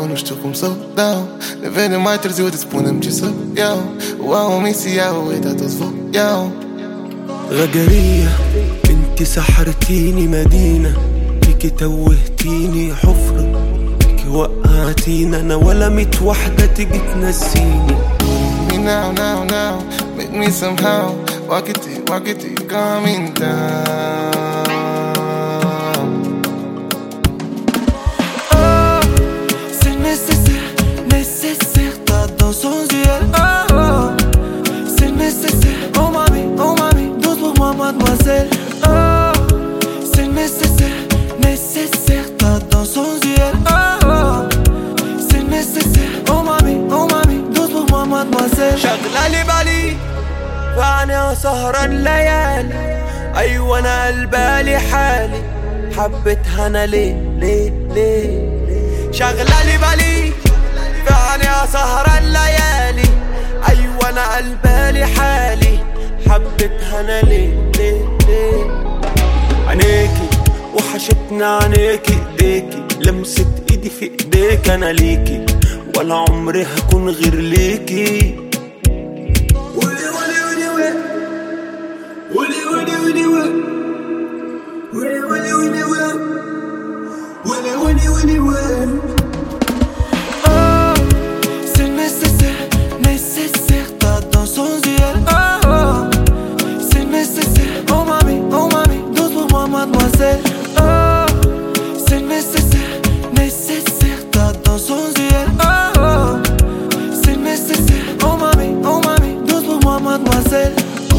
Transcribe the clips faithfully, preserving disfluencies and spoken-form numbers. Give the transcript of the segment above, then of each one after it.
não estou como soldão. Devendo mais três horas dispondo-me de sonhão. O homem se aoita todos voyão. غجرية انتي سحرتيني مدينة، فيكي توهتيني حفرة، فيكي وقعتيني انا ولا ميت واحدة تيجي تنسيني. Me now, now, now, make me somehow walk it, walk it, coming down. Oh, c'est nécessaire, nécessaire, t'as dans son yeux. Oh, oh, c'est nécessaire, oh mami, oh mami, douce pour moi mademoiselle. Oh, c'est nécessaire, nécessaire, t'as dans son yeux. Oh, oh, c'est nécessaire, oh mami, oh mami, douce pour moi mademoiselle. شغلة لي بالي فأنا سهران ليالي، أيوة أنا قلبالي حالي، حبيتها أنا ليه ليه ليه. شغلة لي بالي فأنا سهران ليالي، أيوة أنا قلبالي حالي، حبيتها أنا ليه ليه ليه. عينيكي وحشتنا عينيكي، ايديكي لمست ايدي في ايديك، انا ليكي ولا عمري هكون غير ليكي. ولي ولي ولي ولي ولي ولي ولي ولي ولي ولي ولي ولي ولي ولي. Oh, c'est nécessaire, nécessaire, t'as dans son yeux. Oh, oh, c'est nécessaire, oh mami, oh mami, douce pour moi mademoiselle. Oh, c'est nécessaire, nécessaire, t'as dans son yeux. Oh, oh, c'est nécessaire, oh mami, oh mami, douce pour moi mademoiselle.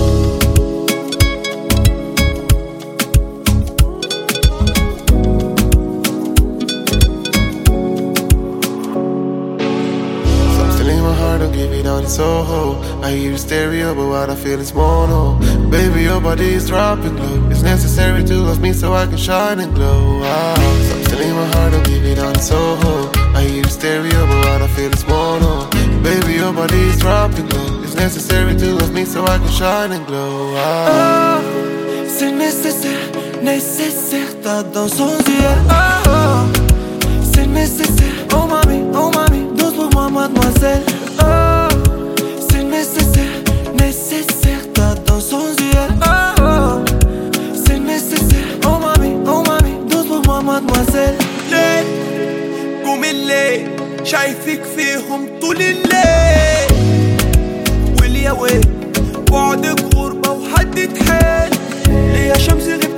Don't give it all, it's Soho. I hear stereo, but what I feel is mono. Baby, your body is dropping low. It's necessary to love me so I can shine and glow. Ah, so I'm still in my heart, don't give it all, it's Soho. I hear stereo, but what I feel is mono. Baby, your body is dropping low. It's necessary to love me so I can shine and glow. Ah, oh, c'est nécessaire, nécessaire, t'as dans son yeux. Oh, oh, c'est nécessaire, oh mami, oh mami, douce pour moi mademoiselle. Oh, c'est nécessaire, nécessaire, t'as dans son yeux. Oh, oh, c'est nécessaire, oh mami, oh mami, douce pour moi mademoiselle. ليه قوم الليل شايفك فيهم طول الليل، واليا ويل بعدك غربة وحدة حيل، ليا شمس